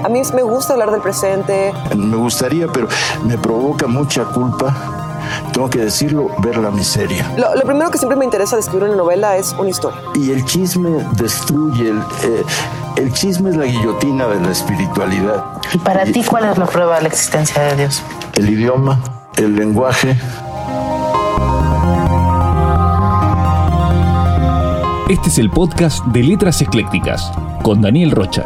A mí me gusta hablar del presente. Me gustaría, pero me provoca mucha culpa, tengo que decirlo, ver la miseria. Lo primero que siempre me interesa de escribir una novela es una historia. Y el chisme destruye, el chisme es la guillotina de la espiritualidad. ¿Y para ti cuál es la prueba de la existencia de Dios? El idioma, el lenguaje. Este es el podcast de Letras Eclécticas, con Daniel Rocha.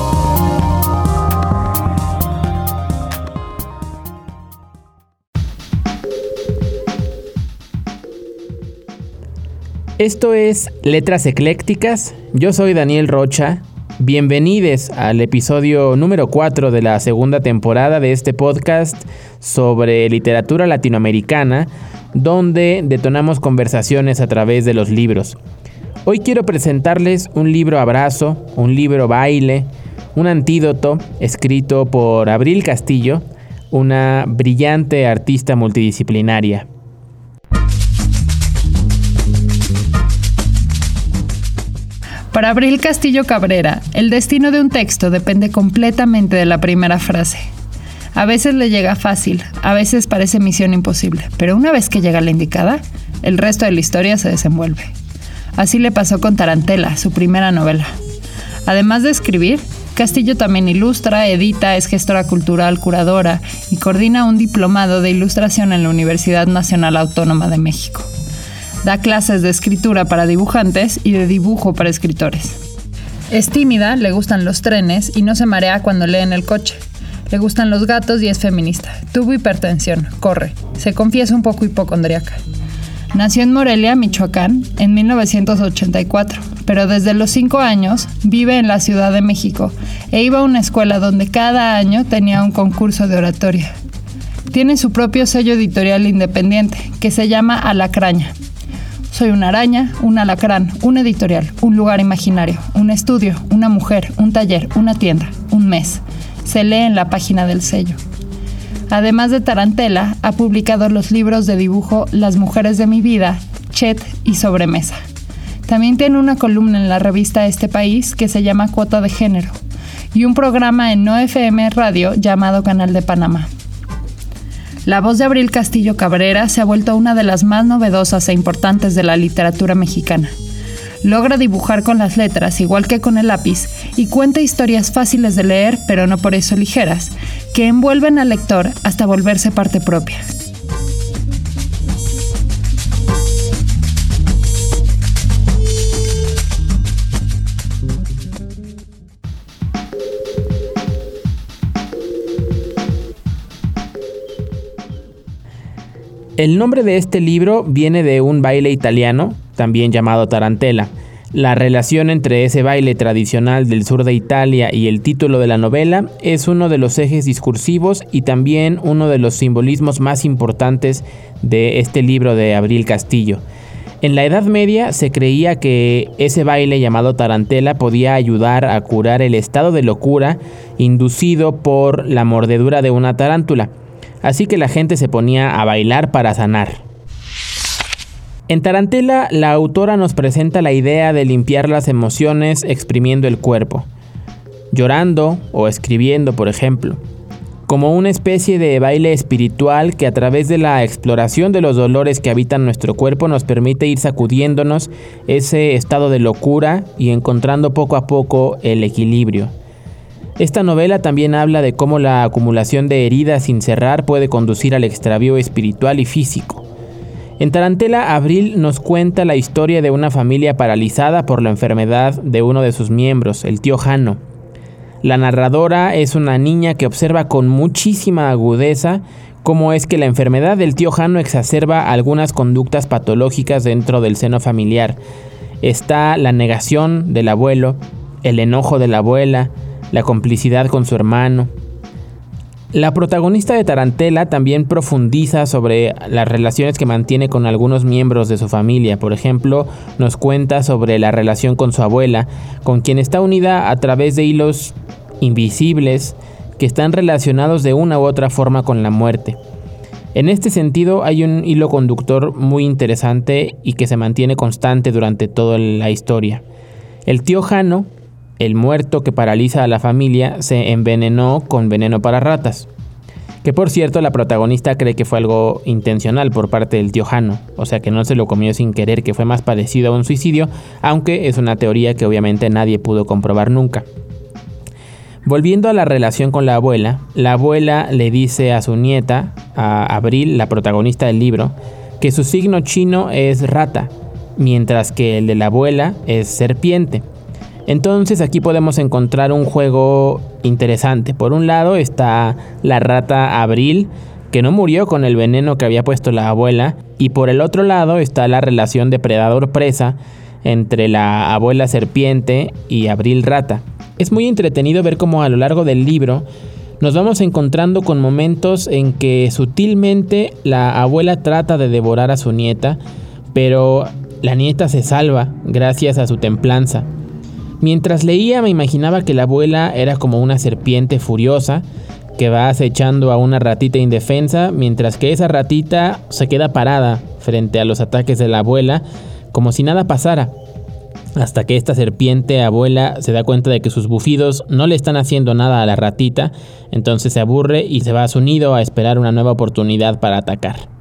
Esto es Letras Eclécticas, yo soy Daniel Rocha. Bienvenidos al episodio número 4 de la segunda temporada de este podcast sobre literatura latinoamericana, donde detonamos conversaciones a través de los libros. Hoy quiero presentarles un libro abrazo, un libro baile, un antídoto escrito por Abril Castillo, una brillante artista multidisciplinaria. Para Abril Castillo Cabrera, el destino de un texto depende completamente de la primera frase. A veces le llega fácil, a veces parece misión imposible, pero una vez que llega la indicada, el resto de la historia se desenvuelve. Así le pasó con Tarantela, su primera novela. Además de escribir, Castillo también ilustra, edita, es gestora cultural, curadora y coordina un diplomado de ilustración en la Universidad Nacional Autónoma de México. Da clases de escritura para dibujantes y de dibujo para escritores. Es tímida, le gustan los trenes y no se marea cuando lee en el coche. Le gustan los gatos y es feminista. Tuvo hipertensión, corre. Se confiesa un poco hipocondríaca. Nació en Morelia, Michoacán, en 1984, pero desde los 5 años vive en la Ciudad de México e iba a una escuela donde cada año tenía un concurso de oratoria. Tiene su propio sello editorial independiente, que se llama Alacraña. Soy una araña, un alacrán, un editorial, un lugar imaginario, un estudio, una mujer, un taller, una tienda, un mes. Se lee en la página del sello. Además de Tarantela, ha publicado los libros de dibujo Las mujeres de mi vida, Chet y Sobremesa. También tiene una columna en la revista Este País que se llama Cuota de Género y un programa en No FM Radio llamado Canal de Panamá. La voz de Abril Castillo Cabrera se ha vuelto una de las más novedosas e importantes de la literatura mexicana. Logra dibujar con las letras igual que con el lápiz y cuenta historias fáciles de leer, pero no por eso ligeras, que envuelven al lector hasta volverse parte propia. El nombre de este libro viene de un baile italiano, también llamado Tarantela. La relación entre ese baile tradicional del sur de Italia y el título de la novela es uno de los ejes discursivos y también uno de los simbolismos más importantes de este libro de Abril Castillo. En la Edad Media se creía que ese baile llamado Tarantela podía ayudar a curar el estado de locura inducido por la mordedura de una tarántula. Así que la gente se ponía a bailar para sanar. En Tarantela, la autora nos presenta la idea de limpiar las emociones exprimiendo el cuerpo, llorando o escribiendo, por ejemplo, como una especie de baile espiritual que a través de la exploración de los dolores que habitan nuestro cuerpo nos permite ir sacudiéndonos ese estado de locura y encontrando poco a poco el equilibrio. Esta novela también habla de cómo la acumulación de heridas sin cerrar puede conducir al extravío espiritual y físico. En Tarantela, Abril nos cuenta la historia de una familia paralizada por la enfermedad de uno de sus miembros, el tío Jano. La narradora es una niña que observa con muchísima agudeza cómo es que la enfermedad del tío Jano exacerba algunas conductas patológicas dentro del seno familiar. Está la negación del abuelo, el enojo de la abuela, la complicidad con su hermano. La protagonista de Tarantela también profundiza sobre las relaciones que mantiene con algunos miembros de su familia. Por ejemplo, nos cuenta sobre la relación con su abuela, con quien está unida a través de hilos invisibles que están relacionados de una u otra forma con la muerte. En este sentido, hay un hilo conductor muy interesante y que se mantiene constante durante toda la historia. El tío Jano el muerto que paraliza a la familia se envenenó con veneno para ratas. Que por cierto, la protagonista cree que fue algo intencional por parte del tío Jano, o sea que no se lo comió sin querer, que fue más parecido a un suicidio, aunque es una teoría que obviamente nadie pudo comprobar nunca. Volviendo a la relación con la abuela le dice a su nieta, a Abril, la protagonista del libro, que su signo chino es rata, mientras que el de la abuela es serpiente. Entonces aquí podemos encontrar un juego interesante. Por un lado está la rata Abril, que no murió con el veneno que había puesto la abuela, y por el otro lado está la relación depredador-presa entre la abuela serpiente y Abril rata. Es muy entretenido ver cómo a lo largo del libro nos vamos encontrando con momentos en que sutilmente la abuela trata de devorar a su nieta, pero la nieta se salva gracias a su templanza. Mientras leía me imaginaba que la abuela era como una serpiente furiosa que va acechando a una ratita indefensa, mientras que esa ratita se queda parada frente a los ataques de la abuela como si nada pasara, hasta que esta serpiente abuela se da cuenta de que sus bufidos no le están haciendo nada a la ratita, entonces se aburre y se va a su nido a esperar una nueva oportunidad para atacar.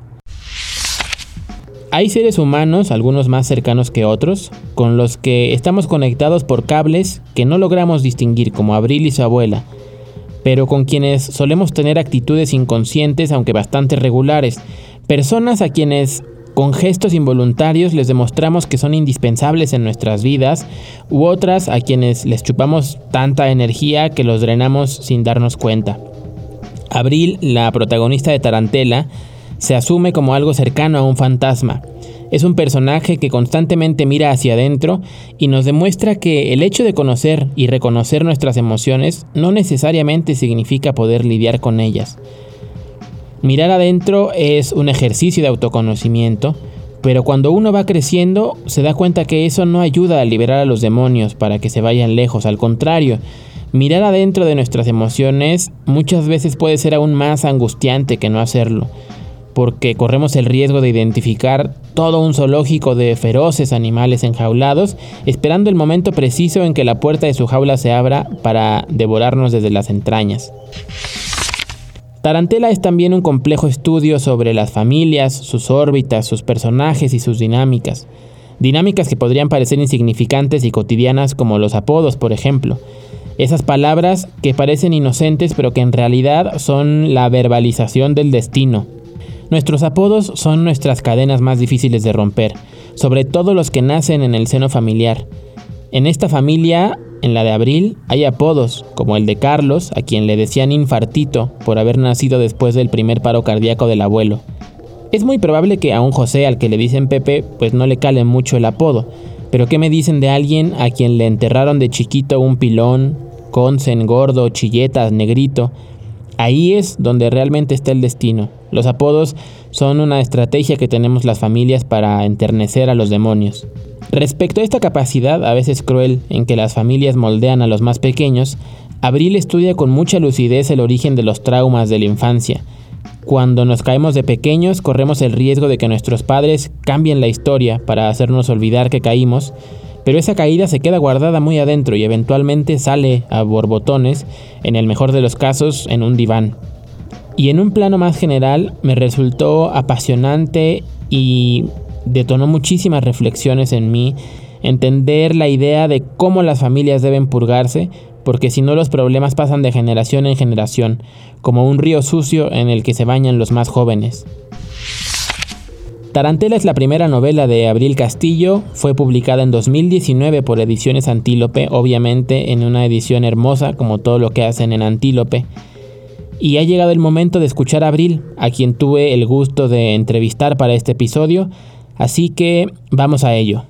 Hay seres humanos, algunos más cercanos que otros, con los que estamos conectados por cables que no logramos distinguir, como Abril y su abuela, pero con quienes solemos tener actitudes inconscientes, aunque bastante regulares, personas a quienes con gestos involuntarios les demostramos que son indispensables en nuestras vidas, u otras a quienes les chupamos tanta energía que los drenamos sin darnos cuenta. Abril, la protagonista de Tarantela, se asume como algo cercano a un fantasma. Es un personaje que constantemente mira hacia adentro y nos demuestra que el hecho de conocer y reconocer nuestras emociones no necesariamente significa poder lidiar con ellas. Mirar adentro es un ejercicio de autoconocimiento, pero cuando uno va creciendo se da cuenta que eso no ayuda a liberar a los demonios para que se vayan lejos. Al contrario, mirar adentro de nuestras emociones muchas veces puede ser aún más angustiante que no hacerlo, porque corremos el riesgo de identificar todo un zoológico de feroces animales enjaulados, esperando el momento preciso en que la puerta de su jaula se abra para devorarnos desde las entrañas. Tarantela es también un complejo estudio sobre las familias, sus órbitas, sus personajes y sus dinámicas. Dinámicas que podrían parecer insignificantes y cotidianas, como los apodos, por ejemplo. Esas palabras que parecen inocentes pero que en realidad son la verbalización del destino. Nuestros apodos son nuestras cadenas más difíciles de romper, sobre todo los que nacen en el seno familiar. En esta familia, en la de Abril, hay apodos, como el de Carlos, a quien le decían infartito por haber nacido después del primer paro cardíaco del abuelo. Es muy probable que a un José al que le dicen Pepe, pues no le cale mucho el apodo, pero ¿qué me dicen de alguien a quien le enterraron de chiquito un pilón, consen, gordo, chilletas, negrito? Ahí es donde realmente está el destino. Los apodos son una estrategia que tenemos las familias para enternecer a los demonios. Respecto a esta capacidad, a veces cruel, en que las familias moldean a los más pequeños, Abril estudia con mucha lucidez el origen de los traumas de la infancia. Cuando nos caemos de pequeños, corremos el riesgo de que nuestros padres cambien la historia para hacernos olvidar que caímos, pero esa caída se queda guardada muy adentro y eventualmente sale a borbotones, en el mejor de los casos, en un diván. Y en un plano más general, me resultó apasionante y detonó muchísimas reflexiones en mí, entender la idea de cómo las familias deben purgarse, porque si no los problemas pasan de generación en generación, como un río sucio en el que se bañan los más jóvenes. Tarantela es la primera novela de Abril Castillo, fue publicada en 2019 por Ediciones Antílope, obviamente en una edición hermosa como todo lo que hacen en Antílope. Y ha llegado el momento de escuchar a Abril, a quien tuve el gusto de entrevistar para este episodio, así que vamos a ello.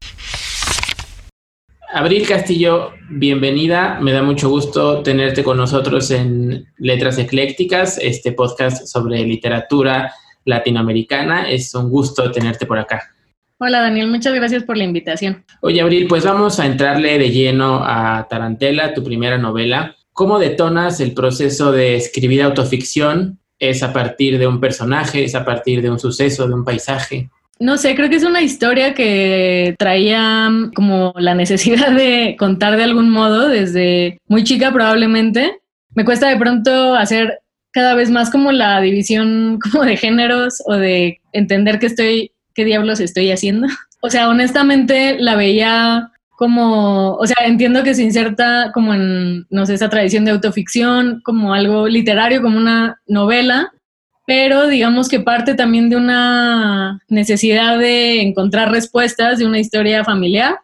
Abril Castillo, bienvenida, me da mucho gusto tenerte con nosotros en Letras Eclécticas, este podcast sobre literatura latinoamericana. Es un gusto tenerte por acá. Hola Daniel, muchas gracias por la invitación. Oye Abril, pues vamos a entrarle de lleno a Tarantela, tu primera novela. ¿Cómo detonas el proceso de escribir autoficción? ¿Es a partir de un personaje? ¿Es a partir de un suceso, de un paisaje? No sé, creo que es una historia que traía como la necesidad de contar de algún modo desde muy chica probablemente. Me cuesta de pronto hacer cada vez más como la división como de géneros o de entender qué diablos estoy haciendo. O sea, honestamente la veía como, o sea, entiendo que se inserta como en, no sé, esa tradición de autoficción, como algo literario, como una novela, pero digamos que parte también de una necesidad de encontrar respuestas de una historia familiar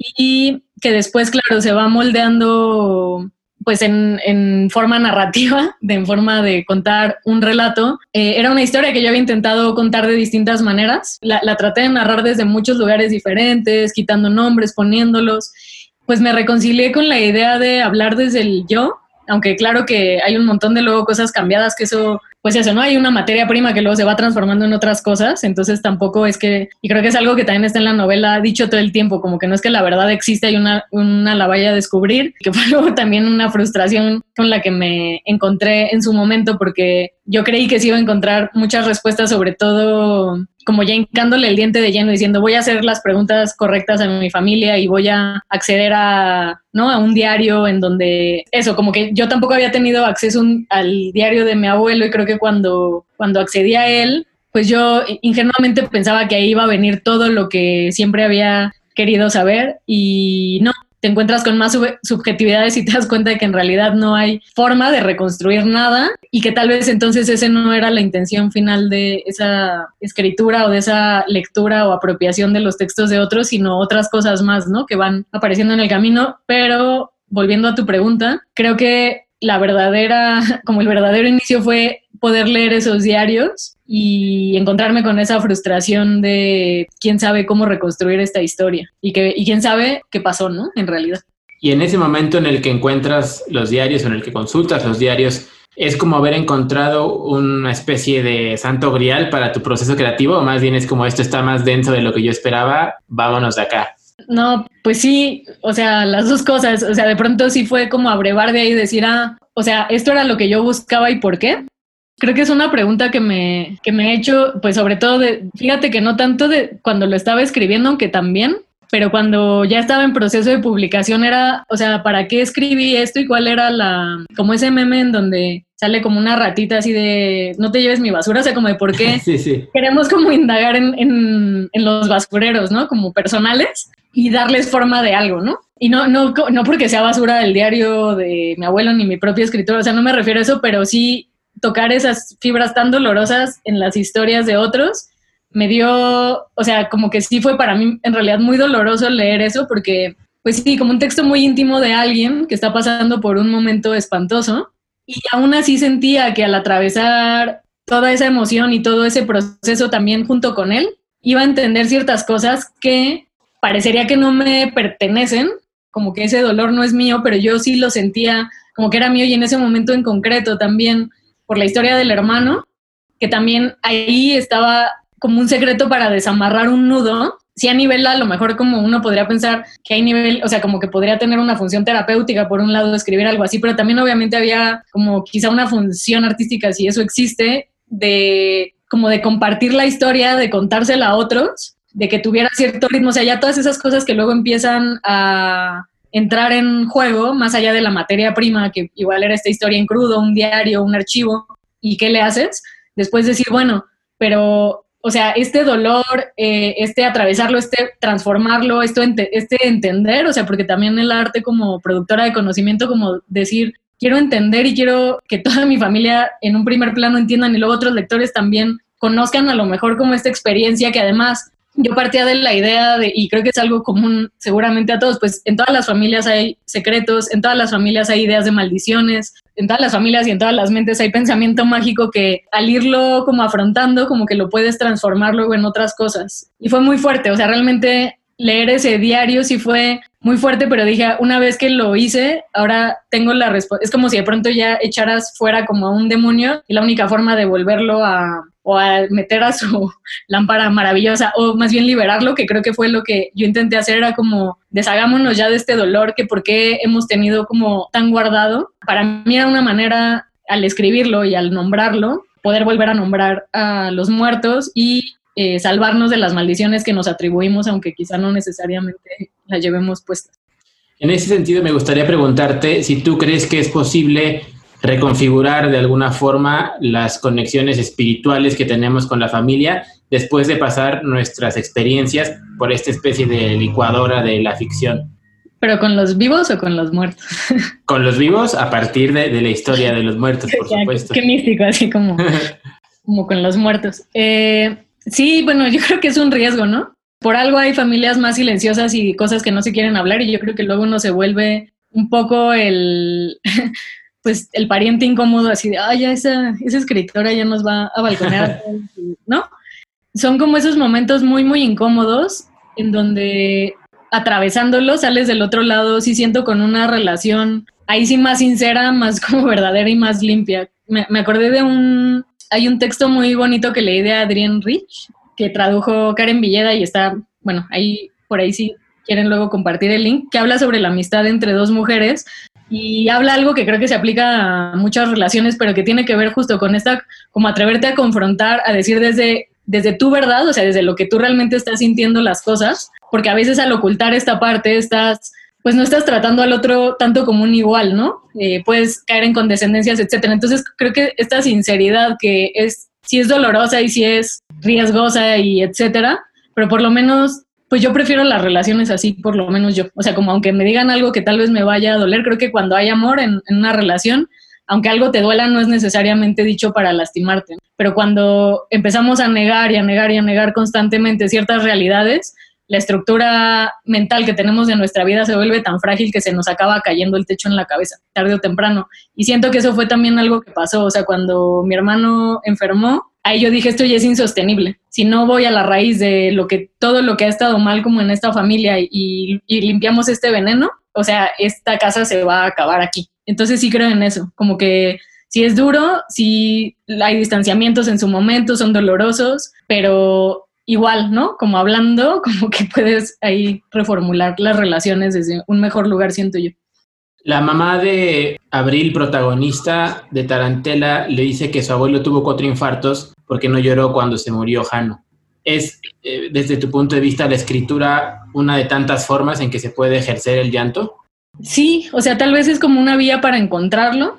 y que después, claro, se va moldeando pues en forma narrativa, en forma de contar un relato. Era una historia que yo había intentado contar de distintas maneras. La traté de narrar desde muchos lugares diferentes, quitando nombres, poniéndolos. Pues me reconcilié con la idea de hablar desde el yo, aunque claro que hay un montón de luego cosas cambiadas, que eso, pues eso, ¿no? Hay una materia prima que luego se va transformando en otras cosas, entonces tampoco es que, y creo que es algo que también está en la novela dicho todo el tiempo, como que no es que la verdad existe, hay una la vaya a descubrir, que fue luego también una frustración con la que me encontré en su momento, porque yo creí que sí iba a encontrar muchas respuestas, sobre todo como ya hincándole el diente de lleno, diciendo voy a hacer las preguntas correctas a mi familia y voy a acceder a un diario en donde eso, como que yo tampoco había tenido acceso al diario de mi abuelo y creo que cuando accedí a él, pues yo ingenuamente pensaba que ahí iba a venir todo lo que siempre había querido saber y no. Te encuentras con más subjetividades y te das cuenta de que en realidad no hay forma de reconstruir nada y que tal vez entonces ese no era la intención final de esa escritura o de esa lectura o apropiación de los textos de otros, sino otras cosas más, ¿no? Que van apareciendo en el camino. Pero volviendo a tu pregunta, creo que el verdadero inicio fue poder leer esos diarios y encontrarme con esa frustración de quién sabe cómo reconstruir esta historia y quién sabe qué pasó, ¿no? En realidad. Y en ese momento en el que encuentras los diarios o en el que consultas los diarios, ¿es como haber encontrado una especie de santo grial para tu proceso creativo? O más bien es como esto está más denso de lo que yo esperaba, vámonos de acá. No, pues sí, o sea, las dos cosas. O sea, de pronto sí fue como abrevar de ahí y decir, o sea, esto era lo que yo buscaba y ¿por qué? Creo que es una pregunta que me he hecho, pues sobre todo fíjate que no tanto de cuando lo estaba escribiendo, aunque también, pero cuando ya estaba en proceso de publicación era, o sea, ¿para qué escribí esto y cuál era como ese meme en donde sale como una ratita así de no te lleves mi basura? O sea, como de por qué sí. Queremos como indagar en los basureros, ¿no? Como personales y darles forma de algo, ¿no? Y no porque sea basura el diario de mi abuelo ni mi propia escritura, o sea, no me refiero a eso, pero sí tocar esas fibras tan dolorosas en las historias de otros me dio, o sea, como que sí fue para mí en realidad muy doloroso leer eso porque, pues sí, como un texto muy íntimo de alguien que está pasando por un momento espantoso y aún así sentía que al atravesar toda esa emoción y todo ese proceso también junto con él, iba a entender ciertas cosas que parecería que no me pertenecen, como que ese dolor no es mío, pero yo sí lo sentía como que era mío y en ese momento en concreto también por la historia del hermano, que también ahí estaba como un secreto para desamarrar un nudo. Sí, a nivel, a lo mejor como uno podría pensar que hay nivel, o sea, como que podría tener una función terapéutica, por un lado, escribir algo así, pero también obviamente había como quizá una función artística, si eso existe, como de compartir la historia, de contársela a otros, de que tuviera cierto ritmo, o sea, ya todas esas cosas que luego empiezan a entrar en juego, más allá de la materia prima, que igual era esta historia en crudo, un diario, un archivo, ¿y qué le haces? Después decir, bueno, pero, o sea, este dolor, atravesarlo, transformarlo, este entender, o sea, porque también el arte como productora de conocimiento, como decir, quiero entender y quiero que toda mi familia en un primer plano entiendan y luego otros lectores también conozcan a lo mejor como esta experiencia que además yo partía de la idea y creo que es algo común seguramente a todos, pues en todas las familias hay secretos, en todas las familias hay ideas de maldiciones, en todas las familias y en todas las mentes hay pensamiento mágico que al irlo como afrontando, como que lo puedes transformar luego en otras cosas. Y fue muy fuerte, o sea, realmente leer ese diario sí fue muy fuerte, pero dije, una vez que lo hice, ahora tengo la respuesta. Es como si de pronto ya echaras fuera como a un demonio y la única forma de volverlo a meter a su lámpara maravillosa, o más bien liberarlo, que creo que fue lo que yo intenté hacer, era como deshagámonos ya de este dolor que por qué hemos tenido como tan guardado. Para mí era una manera, al escribirlo y al nombrarlo, poder volver a nombrar a los muertos y salvarnos de las maldiciones que nos atribuimos, aunque quizá no necesariamente las llevemos puestas. En ese sentido, me gustaría preguntarte si tú crees que es posible reconfigurar de alguna forma las conexiones espirituales que tenemos con la familia después de pasar nuestras experiencias por esta especie de licuadora de la ficción. ¿Pero con los vivos o con los muertos? Con los vivos a partir de la historia de los muertos, por supuesto. Qué místico, así como con los muertos. Sí, bueno, yo creo que es un riesgo, ¿no? Por algo hay familias más silenciosas y cosas que no se quieren hablar, y yo creo que luego uno se vuelve un poco el pariente incómodo, así de, ya esa escritora ya nos va a balconear, ¿no? Son como esos momentos muy, muy incómodos en donde atravesándolo sales del otro lado, sí siento, con una relación ahí sí más sincera, más como verdadera y más limpia. Me acordé de hay un texto muy bonito que leí de Adrienne Rich, que tradujo Karen Villeda, y está, bueno, ahí por ahí sí quieren luego compartir el link, que habla sobre la amistad entre dos mujeres, y habla algo que creo que se aplica a muchas relaciones, pero que tiene que ver justo con esta, como atreverte a confrontar, a decir desde tu verdad, o sea, desde lo que tú realmente estás sintiendo las cosas, porque a veces al ocultar esta parte pues no estás tratando al otro tanto como un igual, ¿no? Puedes caer en condescendencias, etcétera. Entonces creo que esta sinceridad que sí es dolorosa y sí es riesgosa y etcétera, pero por lo menos, pues yo prefiero las relaciones así, por lo menos yo. O sea, como aunque me digan algo que tal vez me vaya a doler, creo que cuando hay amor en una relación, aunque algo te duela, no es necesariamente dicho para lastimarte. Pero cuando empezamos a negar y a negar y a negar constantemente ciertas realidades, la estructura mental que tenemos de nuestra vida se vuelve tan frágil que se nos acaba cayendo el techo en la cabeza, tarde o temprano. Y siento que eso fue también algo que pasó. O sea, cuando mi hermano enfermó, ahí yo dije, esto ya es insostenible. Si no voy a la raíz de todo lo que ha estado mal como en esta familia y limpiamos este veneno, o sea, esta casa se va a acabar aquí. Entonces sí creo en eso, como que sí es duro, sí hay distanciamientos en su momento, son dolorosos, pero igual, ¿no? Como hablando, como que puedes ahí reformular las relaciones desde un mejor lugar, siento yo. La mamá de Abril, protagonista de Tarantela, le dice que su abuelo tuvo 4 infartos porque no lloró cuando se murió Jano. ¿Es, desde tu punto de vista, la escritura una de tantas formas en que se puede ejercer el llanto? Sí, o sea, tal vez es como una vía para encontrarlo,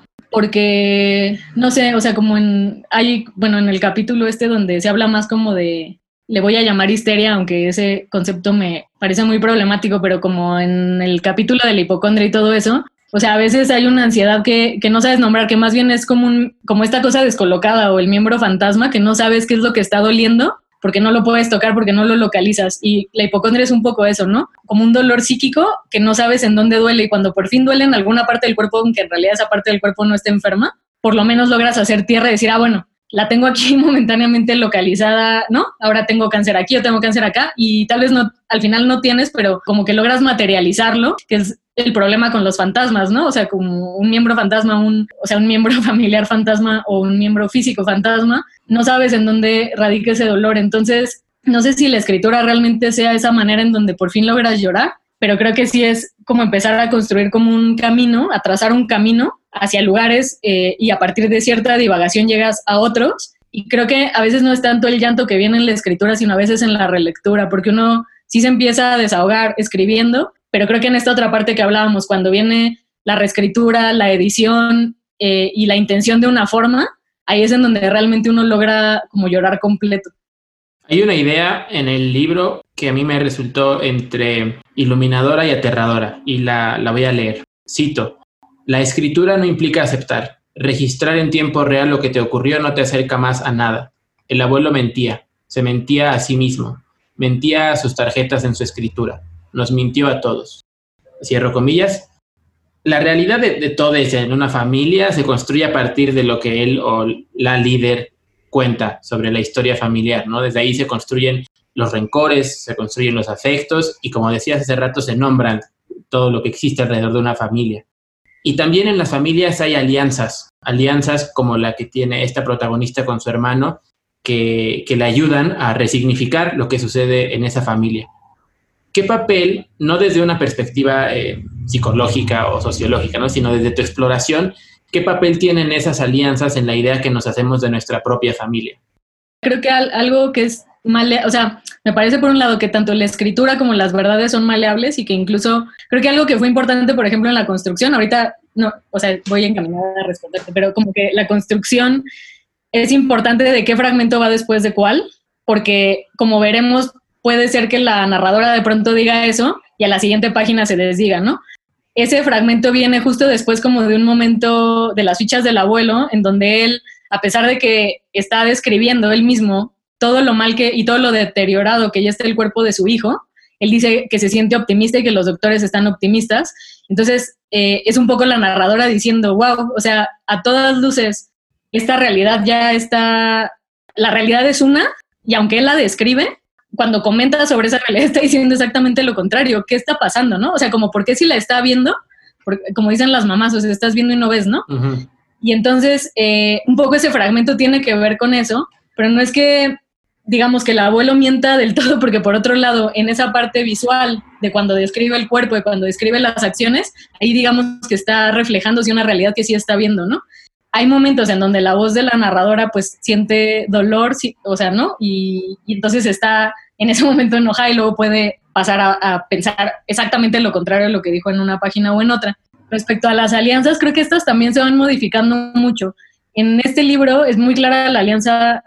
porque, no sé, o sea, como en el capítulo donde se habla más como de, le voy a llamar histeria, aunque ese concepto me parece muy problemático, pero como en el capítulo de la hipocondria y todo eso, o sea, a veces hay una ansiedad que no sabes nombrar, que más bien es como esta cosa descolocada, o el miembro fantasma, que no sabes qué es lo que está doliendo, porque no lo puedes tocar, porque no lo localizas. Y la hipocondria es un poco eso, ¿no? Como un dolor psíquico que no sabes en dónde duele, y cuando por fin duele en alguna parte del cuerpo, aunque en realidad esa parte del cuerpo no esté enferma, por lo menos logras hacer tierra y decir, bueno, la tengo aquí momentáneamente localizada, ¿no? Ahora tengo cáncer aquí o tengo cáncer acá, y tal vez no, al final no tienes, pero como que logras materializarlo, que es el problema con los fantasmas, ¿no? O sea, como un miembro fantasma, un miembro familiar fantasma o un miembro físico fantasma, no sabes en dónde radica ese dolor. Entonces, no sé si la escritura realmente sea esa manera en donde por fin logras llorar, pero creo que sí es como empezar a construir como un camino, a trazar un camino hacia lugares, y a partir de cierta divagación llegas a otros. Y creo que a veces no es tanto el llanto que viene en la escritura, sino a veces en la relectura, porque uno sí se empieza a desahogar escribiendo, pero creo que en esta otra parte que hablábamos, cuando viene la reescritura, la edición, y la intención de una forma, ahí es en donde realmente uno logra como llorar completo. Hay una idea en el libro que a mí me resultó entre iluminadora y aterradora, y la voy a leer. Cito: la escritura no implica aceptar. Registrar en tiempo real lo que te ocurrió no te acerca más a nada. El abuelo mentía, se mentía a sí mismo, mentía a sus tarjetas en su escritura. Nos mintió a todos. Cierro comillas. La realidad de todo eso en una familia se construye a partir de lo que él o la líder cuenta sobre la historia familiar, ¿no? Desde ahí se construyen los rencores, se construyen los afectos y, como decías hace rato, se nombran todo lo que existe alrededor de una familia. Y también en las familias hay alianzas como la que tiene esta protagonista con su hermano, que le ayudan a resignificar lo que sucede en esa familia. ¿Qué papel, no desde una perspectiva psicológica o sociológica, ¿no?, sino desde tu exploración, qué papel tienen esas alianzas en la idea que nos hacemos de nuestra propia familia? Creo que algo que es o sea, me parece por un lado que tanto la escritura como las verdades son maleables y que incluso creo que algo que fue importante, por ejemplo, en la construcción, ahorita no, o sea, voy encaminada a responderte, pero como que la construcción es importante de qué fragmento va después de cuál, porque como veremos, puede ser que la narradora de pronto diga eso y a la siguiente página se desdiga, ¿no? Ese fragmento viene justo después como de un momento de las fichas del abuelo, en donde él, a pesar de que está describiendo él mismo todo lo mal y todo lo deteriorado que ya está el cuerpo de su hijo, él dice que se siente optimista y que los doctores están optimistas. Entonces, es un poco la narradora diciendo, wow, o sea, a todas luces, esta realidad ya está, la realidad es una, y aunque él la describe, cuando comenta sobre esa realidad está diciendo exactamente lo contrario. ¿Qué está pasando, no? O sea, como, ¿por qué si la está viendo? Porque, como dicen las mamás, o sea, estás viendo y no ves, ¿no? Uh-huh. Y entonces, un poco ese fragmento tiene que ver con eso, pero no es que digamos que el abuelo mienta del todo, porque por otro lado, en esa parte visual de cuando describe el cuerpo, de cuando describe las acciones, ahí digamos que está reflejándose una realidad que sí está viendo, ¿no? Hay momentos en donde la voz de la narradora pues siente dolor, o sea, ¿no? Y entonces está en ese momento enojada y luego puede pasar a pensar exactamente lo contrario de lo que dijo en una página o en otra. Respecto a las alianzas, creo que estas también se van modificando mucho. En este libro es muy clara la alianza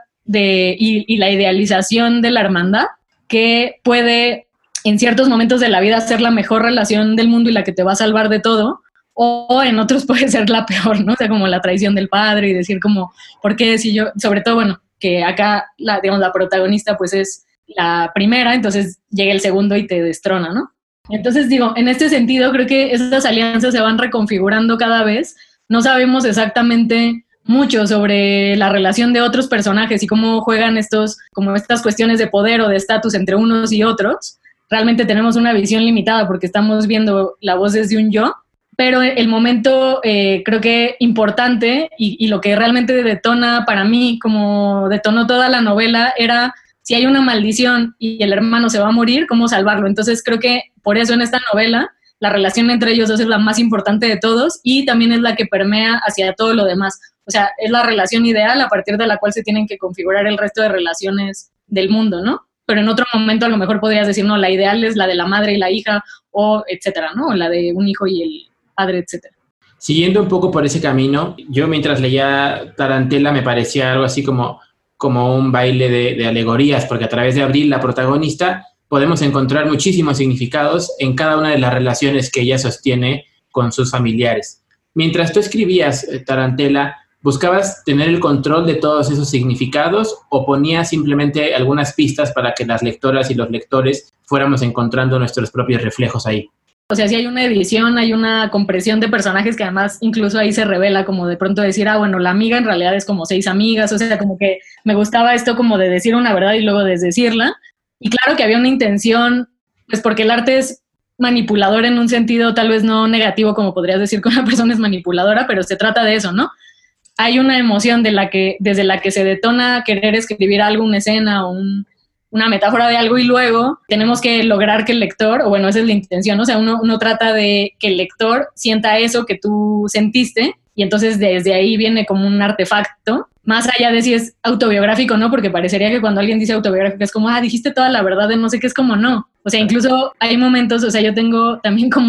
y la idealización de la hermandad, que puede en ciertos momentos de la vida ser la mejor relación del mundo y la que te va a salvar de todo, o en otros puede ser la peor, ¿no? O sea, como la traición del padre y decir como, ¿por qué si yo? Sobre todo, bueno, que acá, digamos, la protagonista pues es la primera, entonces llega el segundo y te destrona, ¿no? Entonces, digo, en este sentido creo que esas alianzas se van reconfigurando cada vez. No sabemos exactamente mucho sobre la relación de otros personajes y cómo juegan estas cuestiones de poder o de estatus entre unos y otros. Realmente tenemos una visión limitada porque estamos viendo la voz desde un yo, pero el momento creo que importante y lo que realmente detona para mí, como detonó toda la novela, era si hay una maldición y el hermano se va a morir, ¿cómo salvarlo? Entonces creo que por eso en esta novela la relación entre ellos dos es la más importante de todos y también es la que permea hacia todo lo demás. O sea, es la relación ideal a partir de la cual se tienen que configurar el resto de relaciones del mundo, ¿no? Pero en otro momento a lo mejor podrías decir, no, la ideal es la de la madre y la hija, o etcétera, ¿no? O la de un hijo y el padre, etcétera. Siguiendo un poco por ese camino, yo mientras leía Tarantela me parecía algo así como un baile de alegorías, porque a través de Abril, la protagonista, podemos encontrar muchísimos significados en cada una de las relaciones que ella sostiene con sus familiares. Mientras tú escribías Tarantela, ¿buscabas tener el control de todos esos significados o ponías simplemente algunas pistas para que las lectoras y los lectores fuéramos encontrando nuestros propios reflejos ahí? O sea, si hay una edición, hay una compresión de personajes que además incluso ahí se revela como de pronto decir, bueno, la amiga en realidad es como 6 amigas, o sea, como que me gustaba esto como de decir una verdad y luego desdecirla. Y claro que había una intención, pues porque el arte es manipulador en un sentido tal vez no negativo como podrías decir que una persona es manipuladora, pero se trata de eso, ¿no? Hay una emoción desde la que se detona querer escribir algo, una escena o una metáfora de algo y luego tenemos que lograr que el lector, o bueno, esa es la intención, ¿no? O sea, uno trata de que el lector sienta eso que tú sentiste y entonces desde ahí viene como un artefacto, más allá de si es autobiográfico, ¿no? Porque parecería que cuando alguien dice autobiográfico es como, dijiste toda la verdad de no sé qué, es como no. O sea, incluso hay momentos, o sea, yo tengo también como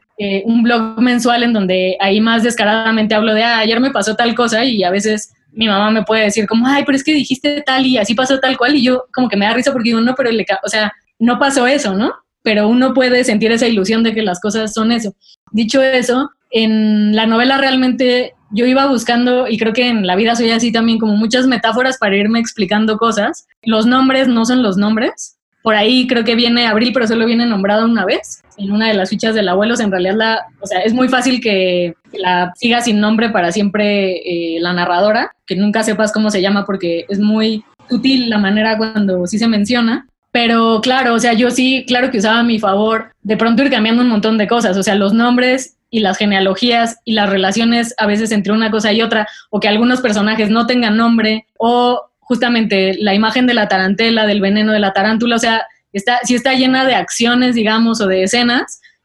un blog mensual en donde ahí más descaradamente hablo de, ayer me pasó tal cosa y a veces mi mamá me puede decir como, pero es que dijiste tal y así pasó tal cual y yo como que me da risa porque digo, no, pero o sea, no pasó eso, ¿no? Pero uno puede sentir esa ilusión de que las cosas son eso. Dicho eso, en la novela realmente yo iba buscando, y creo que en la vida soy así también, como muchas metáforas para irme explicando cosas. Los nombres no son los nombres. Por ahí creo que viene Abril, pero solo viene nombrada una vez, en una de las fichas del abuelo. En realidad, o sea, es muy fácil que la siga sin nombre para siempre la narradora, que nunca sepas cómo se llama porque es muy sutil la manera cuando sí se menciona. Pero claro, o sea, yo sí, claro que usaba a mi favor de pronto ir cambiando un montón de cosas. O sea, los nombres y las genealogías y las relaciones a veces entre una cosa y otra, o que algunos personajes no tengan nombre, o justamente la imagen de la tarantela, del veneno de la tarántula, o sea, sí está llena de acciones, digamos, o de escenas,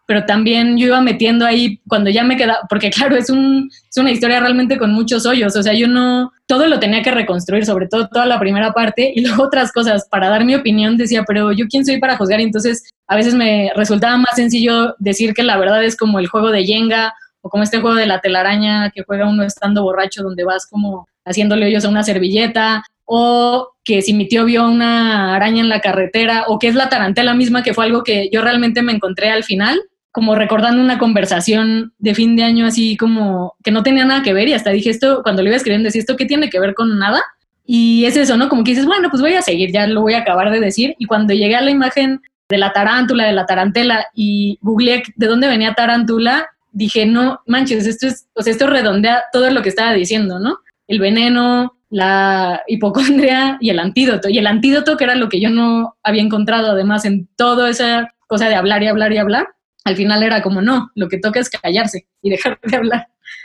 pero también yo iba metiendo ahí cuando ya me quedaba, porque claro, es una historia realmente con muchos hoyos, o sea, yo no, todo lo tenía que reconstruir, sobre todo toda la primera parte, y luego otras cosas, para dar mi opinión decía, pero ¿yo quién soy para juzgar? Y entonces a veces me resultaba más sencillo decir que la verdad es como el juego de Jenga, o como este juego de la telaraña que juega uno estando borracho, donde vas como haciéndole hoyos a una servilleta, o que si mi tío vio una araña en la carretera, o que es la tarantela misma, que fue algo que yo realmente me encontré al final, como recordando una conversación de fin de año así como que no tenía nada que ver, y hasta dije esto, cuando lo iba escribiendo, decía, ¿esto qué tiene que ver con nada? Y es eso, ¿no? Como que dices, bueno, pues voy a seguir, ya lo voy a acabar de decir, y cuando llegué a la imagen de la tarántula, de la tarantela, y googleé de dónde venía tarántula, dije, no manches, esto redondea todo lo que estaba diciendo, ¿no? El veneno, la hipocondria y el antídoto. Y el antídoto, que era lo que yo no había encontrado, además, en toda esa cosa de hablar y hablar y hablar, al final era como, no, lo que toca es callarse y dejar de hablar.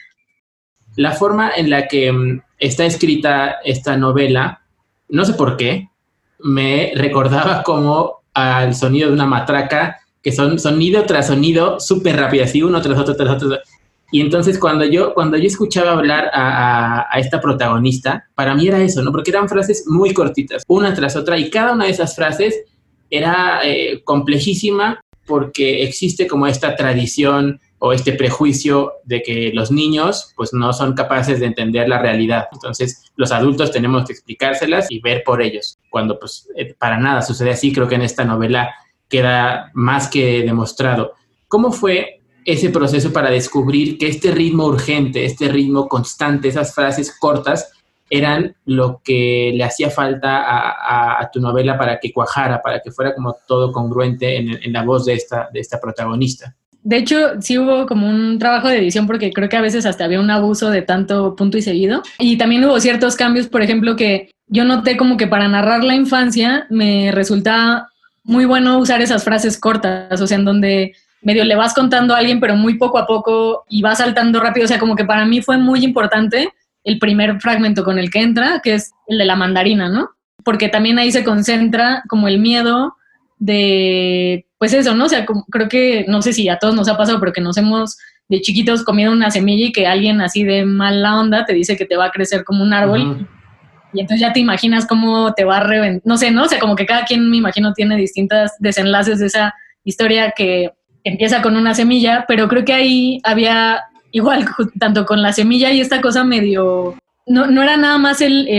La forma en la que está escrita esta novela, no sé por qué, me recordaba como al sonido de una matraca, que son sonido tras sonido, súper rápido, así uno tras otro, tras otro. Y entonces cuando yo escuchaba hablar a esta protagonista, para mí era eso, ¿no? Porque eran frases muy cortitas, una tras otra, y cada una de esas frases era complejísima, porque existe como esta tradición o este prejuicio de que los niños pues no son capaces de entender la realidad. Entonces los adultos tenemos que explicárselas y ver por ellos, cuando pues para nada sucede así. Creo que en esta novela queda más que demostrado. ¿Cómo fue ese proceso para descubrir que este ritmo urgente, este ritmo constante, esas frases cortas, eran lo que le hacía falta a tu novela para que cuajara, para que fuera como todo congruente en la voz de esta protagonista? De hecho, sí hubo como un trabajo de edición, porque creo que a veces hasta había un abuso de tanto punto y seguido. Y también hubo ciertos cambios, por ejemplo, que yo noté como que para narrar la infancia me resultaba muy bueno usar esas frases cortas, o sea, en donde medio le vas contando a alguien, pero muy poco a poco y va saltando rápido. O sea, como que para mí fue muy importante el primer fragmento con el que entra, que es el de la mandarina, ¿no? Porque también ahí se concentra como el miedo de, pues eso, ¿no? O sea, creo que, no sé si a todos nos ha pasado, pero que nos hemos de chiquitos comido una semilla y que alguien así de mala onda te dice que te va a crecer como un árbol. Uh-huh. Y entonces ya te imaginas cómo te va a reventar. No sé, ¿no? O sea, como que cada quien, me imagino, tiene distintos desenlaces de esa historia que empieza con una semilla, pero creo que ahí había igual, tanto con la semilla y esta cosa medio... No era nada más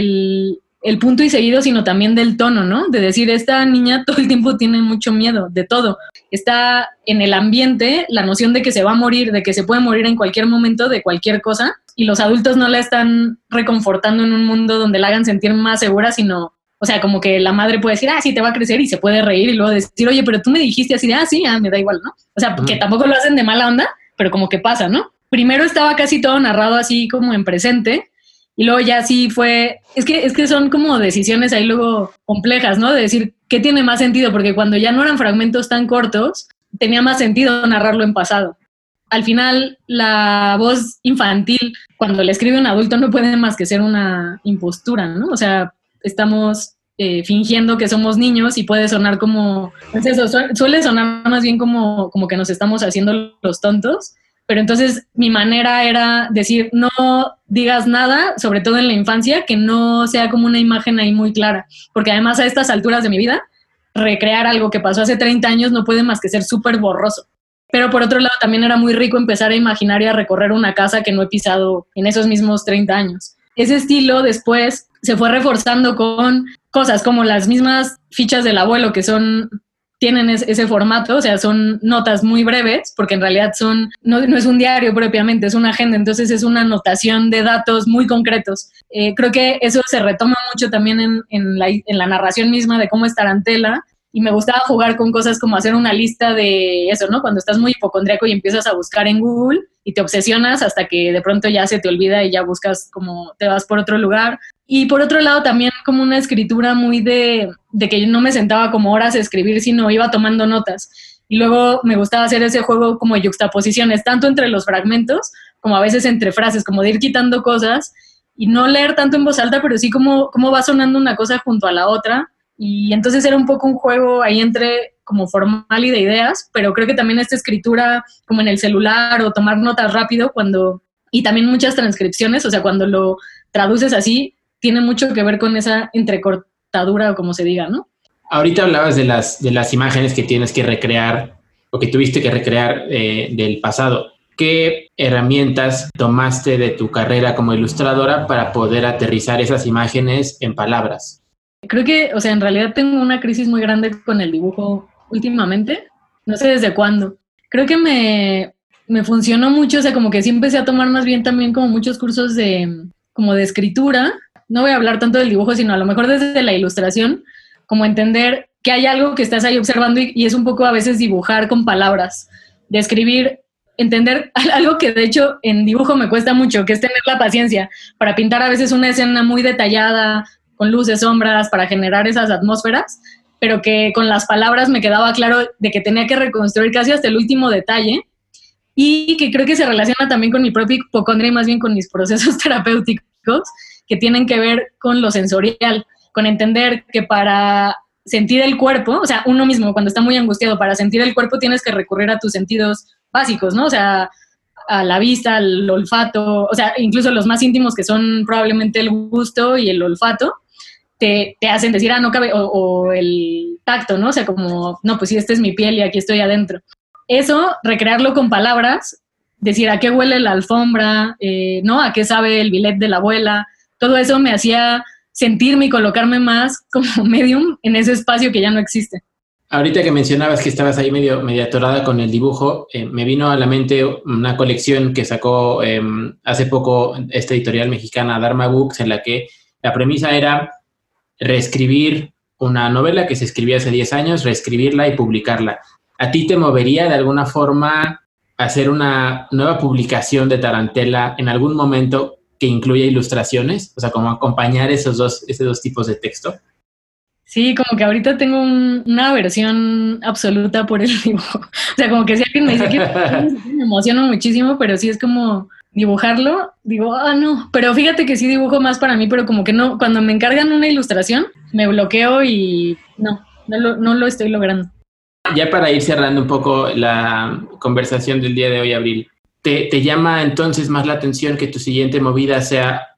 el punto y seguido, sino también del tono, ¿no? De decir, esta niña todo el tiempo tiene mucho miedo de todo. Está en el ambiente la noción de que se va a morir, de que se puede morir en cualquier momento, de cualquier cosa, y los adultos no la están reconfortando en un mundo donde la hagan sentir más segura, sino... O sea, como que la madre puede decir, sí, te va a crecer, y se puede reír y luego decir, oye, pero tú me dijiste así de, sí, me da igual, ¿no? O sea, que tampoco lo hacen de mala onda, pero como que pasa, ¿no? Primero estaba casi todo narrado así como en presente, y luego ya sí fue... Es que son como decisiones ahí luego complejas, ¿no? De decir, ¿qué tiene más sentido? Porque cuando ya no eran fragmentos tan cortos, tenía más sentido narrarlo en pasado. Al final, la voz infantil, cuando le escribe un adulto, no puede más que ser una impostura, ¿no? O sea, estamos fingiendo que somos niños y puede sonar como... Pues eso, suele sonar más bien como que nos estamos haciendo los tontos. Pero entonces mi manera era decir, no digas nada, sobre todo en la infancia, que no sea como una imagen ahí muy clara. Porque además a estas alturas de mi vida, recrear algo que pasó hace 30 años no puede más que ser súper borroso. Pero por otro lado también era muy rico empezar a imaginar y a recorrer una casa que no he pisado en esos mismos 30 años. Ese estilo después se fue reforzando con cosas como las mismas fichas del abuelo, que tienen ese formato, o sea, son notas muy breves, porque en realidad no es un diario propiamente, es una agenda, entonces es una anotación de datos muy concretos. Creo que eso se retoma mucho también en la narración misma de cómo es Tarantela, y me gustaba jugar con cosas como hacer una lista de eso, ¿no? Cuando estás muy hipocondríaco y empiezas a buscar en Google y te obsesionas hasta que de pronto ya se te olvida y ya buscas como te vas por otro lugar. Y por otro lado también como una escritura muy de que yo no me sentaba como horas a escribir, sino iba tomando notas. Y luego me gustaba hacer ese juego como de yuxtaposiciones, tanto entre los fragmentos como a veces entre frases, como de ir quitando cosas y no leer tanto en voz alta, pero sí como va sonando una cosa junto a la otra. Y entonces era un poco un juego ahí entre como formal y de ideas, pero creo que también esta escritura como en el celular o tomar notas rápido y también muchas transcripciones, o sea, cuando lo traduces así, tiene mucho que ver con esa entrecortadura o como se diga, ¿no? Ahorita hablabas de las imágenes que tienes que recrear o que tuviste que recrear del pasado. ¿Qué herramientas tomaste de tu carrera como ilustradora para poder aterrizar esas imágenes en palabras? Creo que, o sea, en realidad tengo una crisis muy grande con el dibujo últimamente. No sé desde cuándo. Creo que me funcionó mucho, o sea, como que sí empecé a tomar más bien también como muchos cursos como de escritura. No voy a hablar tanto del dibujo, sino a lo mejor desde la ilustración, como entender que hay algo que estás ahí observando y es un poco a veces dibujar con palabras, de escribir, entender algo que de hecho en dibujo me cuesta mucho, que es tener la paciencia para pintar a veces una escena muy detallada, con luces, sombras, para generar esas atmósferas, pero que con las palabras me quedaba claro de que tenía que reconstruir casi hasta el último detalle, y que creo que se relaciona también con mi propia hipocondria y más bien con mis procesos terapéuticos que tienen que ver con lo sensorial, con entender que para sentir el cuerpo, o sea, uno mismo cuando está muy angustiado, para sentir el cuerpo tienes que recurrir a tus sentidos básicos, ¿no? O sea, a la vista, al olfato, o sea, incluso los más íntimos que son probablemente el gusto y el olfato, te hacen decir, no cabe, o el tacto, ¿no? O sea, como, no, pues sí, esta es mi piel y aquí estoy adentro. Eso, recrearlo con palabras, decir a qué huele la alfombra, ¿no? A qué sabe el bilet de la abuela, todo eso me hacía sentirme y colocarme más como medium en ese espacio que ya no existe. Ahorita que mencionabas que estabas ahí medio atorada con el dibujo, me vino a la mente una colección que sacó hace poco esta editorial mexicana, Dharma Books, en la que la premisa era reescribir una novela que se escribió hace 10 años, reescribirla y publicarla. ¿A ti te movería de alguna forma hacer una nueva publicación de Tarantela en algún momento que incluya ilustraciones? O sea, como acompañar esos dos tipos de texto. Sí, como que ahorita tengo una aversión absoluta por el dibujo. O sea, como que si alguien me dice que me emociono muchísimo, pero sí es como dibujarlo, digo, no. Pero fíjate que sí dibujo más para mí, pero como que no, cuando me encargan una ilustración, me bloqueo y no lo estoy logrando. Ya para ir cerrando un poco la conversación del día de hoy, Abril, ¿te llama entonces más la atención que tu siguiente movida sea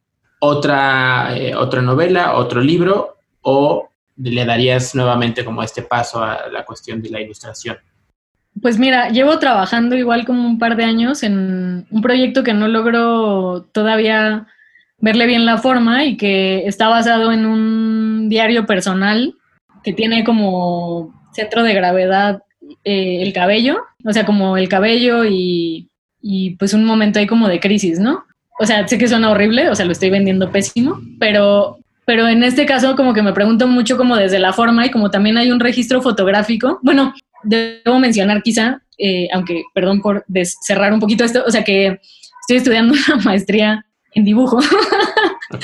otra novela, otro libro, o le darías nuevamente como este paso a la cuestión de la ilustración? Pues mira, llevo trabajando igual como un par de años en un proyecto que no logro todavía verle bien la forma y que está basado en un diario personal que tiene como centro de gravedad el cabello, o sea, como el cabello y pues un momento ahí como de crisis, ¿no? O sea, sé que suena horrible, o sea, lo estoy vendiendo pésimo, pero en este caso como que me pregunto mucho como desde la forma y como también hay un registro fotográfico. Bueno, debo mencionar quizá, aunque perdón por cerrar un poquito esto, o sea que estoy estudiando una maestría en dibujo. Ok.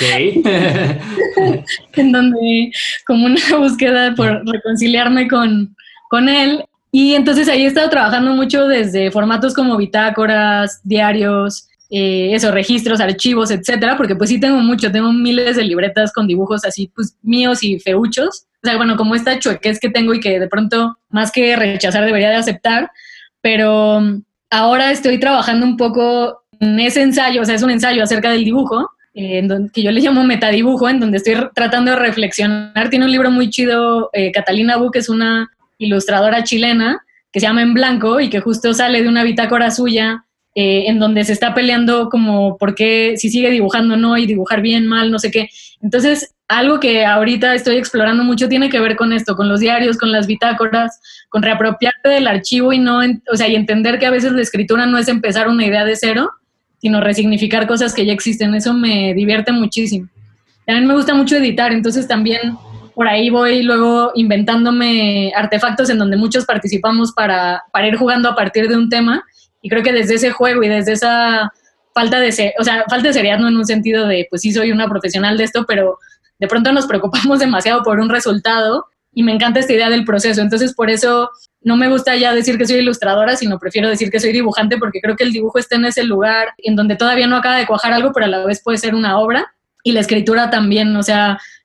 En donde como una búsqueda por reconciliarme con él. Y entonces ahí he estado trabajando mucho desde formatos como bitácoras, diarios, registros, archivos, etcétera, porque pues sí tengo miles de libretas con dibujos así pues míos y feuchos. O sea, bueno, como esta chuequez que tengo y que de pronto más que rechazar debería de aceptar, pero ahora estoy trabajando un poco en ese ensayo, o sea, es un ensayo acerca del dibujo, que yo le llamo metadibujo, en donde estoy tratando de reflexionar. Tiene un libro muy chido, Catalina Bu, que es una ilustradora chilena, que se llama En Blanco y que justo sale de una bitácora suya, en donde se está peleando como por qué, si sigue dibujando o no, y dibujar bien, mal, no sé qué. Entonces, algo que ahorita estoy explorando mucho tiene que ver con esto, con los diarios, con las bitácoras, con reapropiarte del archivo y y entender que a veces la escritura no es empezar una idea de cero, sino resignificar cosas que ya existen. Eso me divierte muchísimo. También me gusta mucho editar, entonces también por ahí voy luego inventándome artefactos en donde muchos participamos para ir jugando a partir de un tema. Y creo que desde ese juego y desde esa falta de seriedad, no en un sentido de, pues sí soy una profesional de esto, pero de pronto nos preocupamos demasiado por un resultado y me encanta esta idea del proceso. Entonces, por eso no me gusta ya decir que soy ilustradora, sino prefiero decir que soy dibujante, porque creo que el dibujo está en ese lugar en donde todavía no acaba de cuajar algo, pero a la vez puede ser una obra. Y la escritura también, o sea,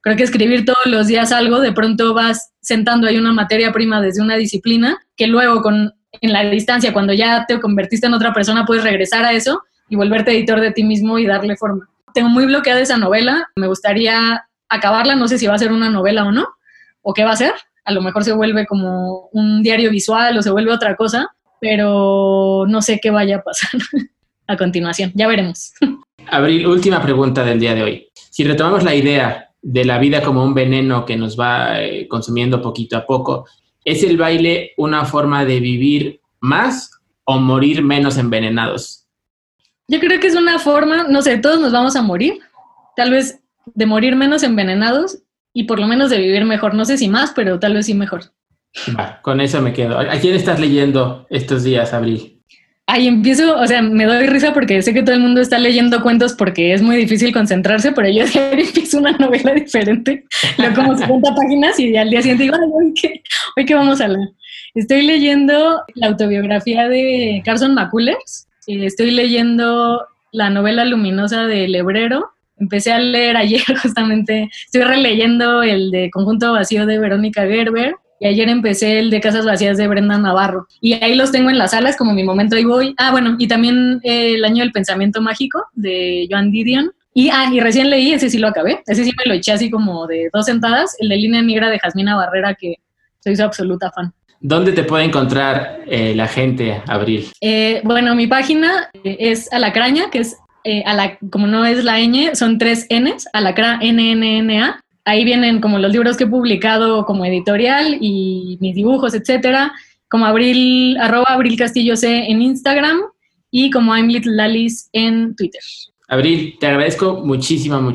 Creo que escribir todos los días algo, de pronto vas sentando ahí una materia prima desde una disciplina, que luego en la distancia, cuando ya te convertiste en otra persona, puedes regresar a eso y volverte editor de ti mismo y darle forma. Tengo muy bloqueada esa novela, me gustaría acabarla, no sé si va a ser una novela o no, o qué va a ser. A lo mejor se vuelve como un diario visual o se vuelve otra cosa, pero no sé qué vaya a pasar a continuación. Ya veremos. Abril, última pregunta del día de hoy. Si retomamos la idea de la vida como un veneno que nos va consumiendo poquito a poco, ¿es el baile una forma de vivir más o morir menos envenenados? Yo creo que es una forma, no sé, todos nos vamos a morir, tal vez de morir menos envenenados y por lo menos de vivir mejor. No sé si más, pero tal vez sí mejor. Va, con eso me quedo. ¿A quién estás leyendo estos días, Abril? Ahí empiezo, o sea, me doy risa porque sé que todo el mundo está leyendo cuentos porque es muy difícil concentrarse, pero yo diario empiezo una novela diferente, leo como 50 páginas y al día siguiente digo, ¿hoy qué vamos a leer? Estoy leyendo la autobiografía de Carson McCullers, estoy leyendo la novela luminosa de Lebrero, empecé a leer ayer justamente, estoy releyendo el de Conjunto Vacío de Verónica Gerber, y ayer empecé el de Casas Vacías de Brenda Navarro. Y ahí los tengo en las salas, como mi momento ahí voy. Bueno, y también El Año del Pensamiento Mágico, de Joan Didion. Y recién leí, ese sí lo acabé. Ese sí me lo eché así como de 2 sentadas. El de Línea Negra de Jazmina Barrera, que soy su absoluta fan. ¿Dónde te puede encontrar la gente, Abril? Bueno, mi página es Alacraña, que es, como no es la ñ, son 3 Ns, Alacra, NNNA. Ahí vienen como los libros que he publicado como editorial y mis dibujos, etcétera, como @Abril Castillo C en Instagram y como I'm Little Alice en Twitter. Abril, te agradezco muchísimo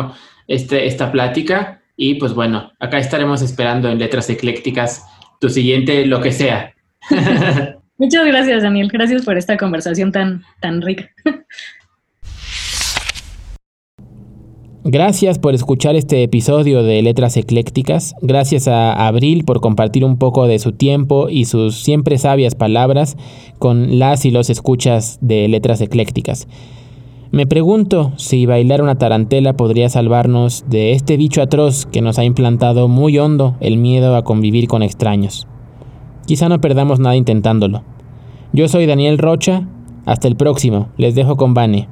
esta plática y pues bueno, acá estaremos esperando en Letras Eclécticas tu siguiente lo que sea. Muchas gracias, Daniel. Gracias por esta conversación tan rica. Gracias por escuchar este episodio de Letras Eclécticas. Gracias a Abril por compartir un poco de su tiempo y sus siempre sabias palabras con las y los escuchas de Letras Eclécticas. Me pregunto si bailar una tarantela podría salvarnos de este bicho atroz que nos ha implantado muy hondo el miedo a convivir con extraños. Quizá no perdamos nada intentándolo. Yo soy Daniel Rocha. Hasta el próximo. Les dejo con Vane.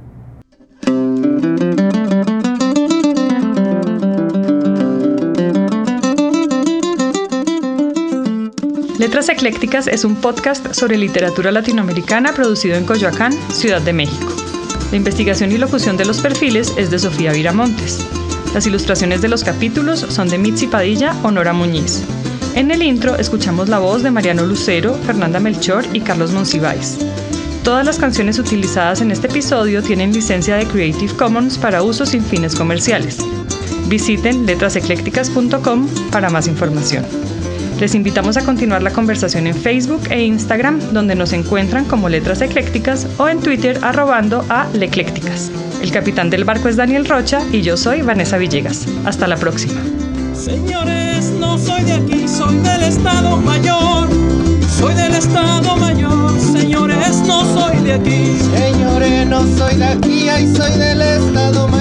Letras Eclécticas es un podcast sobre literatura latinoamericana producido en Coyoacán, Ciudad de México. La investigación y locución de los perfiles es de Sofía Viramontes. Las ilustraciones de los capítulos son de Mitzi Padilla o Nora Muñiz. En el intro escuchamos la voz de Mariano Lucero, Fernanda Melchor y Carlos Monsiváis. Todas las canciones utilizadas en este episodio tienen licencia de Creative Commons para uso sin fines comerciales. Visiten letraseclécticas.com para más información. Les invitamos a continuar la conversación en Facebook e Instagram, donde nos encuentran como Letras Eclécticas, o en Twitter @Leclécticas. El capitán del barco es Daniel Rocha y yo soy Vanessa Villegas. Hasta la próxima. Señores, no soy de aquí, soy del Estado Mayor. Soy del Estado Mayor, señores, no soy de aquí. Señores, no soy de aquí, ay, soy del Estado Mayor.